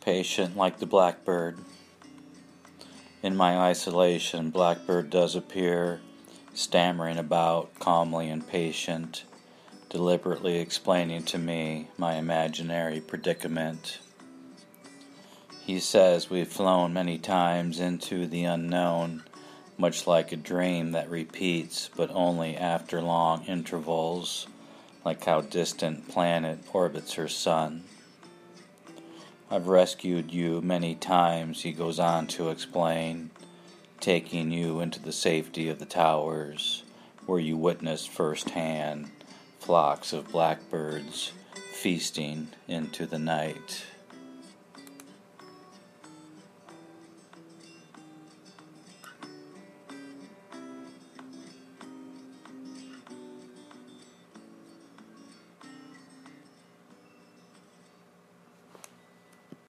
Patient like the blackbird. In my isolation, blackbird does appear, stammering about, calmly and patient, deliberately explaining to me my imaginary predicament. He says we've flown many times into the unknown, much like a dream that repeats, but only after long intervals, like how distant planet orbits her sun. I've rescued you many times, he goes on to explain, taking you into the safety of the towers, where you witnessed firsthand flocks of blackbirds feasting into the night.